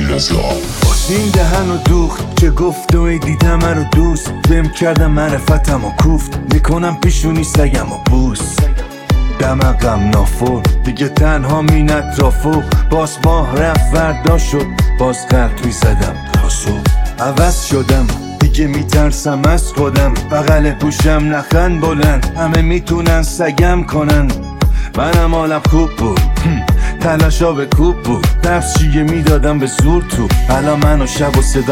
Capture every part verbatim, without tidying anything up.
این دهن و دوخت که گفت و ای دیدم رو دوست بهم کردم معرفتم و کوفت میکنم پیشونی سگم و بوس دمقم نافور دیگه تنها مین اطرافو باز ماه رفت وردا شد باز قلبی زدم تاسو عوض شدم دیگه میترسم از خودم بغل گوشم نخن بلند همه میتونن سگم کنن منم حالم خوب بود تلاشا به کوب بود نفس چیه میدادم به زور تو الان من و شب و صدا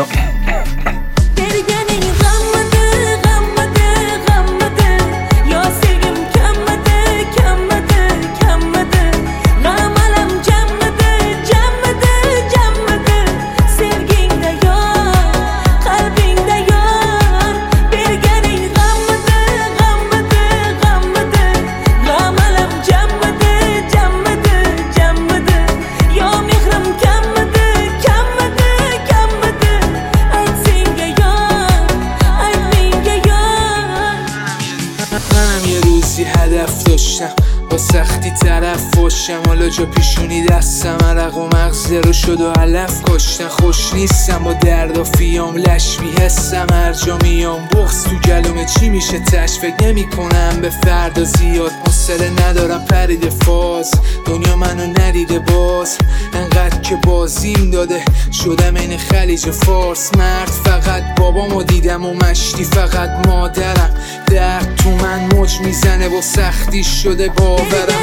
هدف داشتم با سختی طرف باشم حالا جا پیشونی دستم عرق و مغز رو شد و علف کاشتن خوش نیستم با درد و فیام لش میحسم هر جا میام بغض تو گلومه چی میشه تش فکر نمی کنم به فردا زیاد حوصله ندارم پرید فاز دنیا منو ندیده باز انقدر که بازیم داده شدم این خلیج فارس مرد فقط بابامو دیدم و مشتی فقط مادرم درد تو من موج میزنه و سختی شده باورم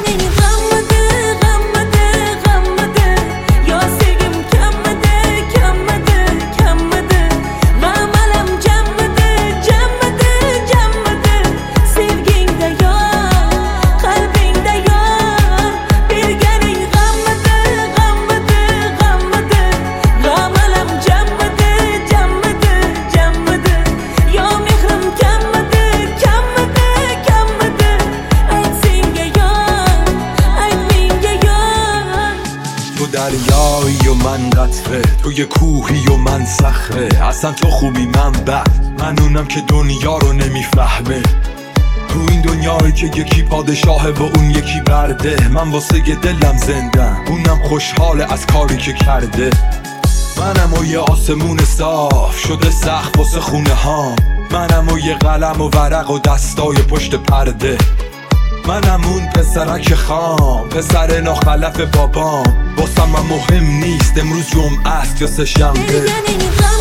دریایی و من قطره توی کوهی و من صخره اصلا تو خوبی من بد من اونم که دنیا رو نمیفهمه تو این دنیایی که یکی پادشاهه و اون یکی برده من واسه دلم زندم اونم خوشحاله از کاری که کرده منم و یه آسمون صاف شده سخت واسه خونه هام منم و یه قلم و ورق و دستای پشت پرده منم اون پسرک خام پسر ناخلف بابام واسم من مهم نیست امروز جمعه است یا سه شنبه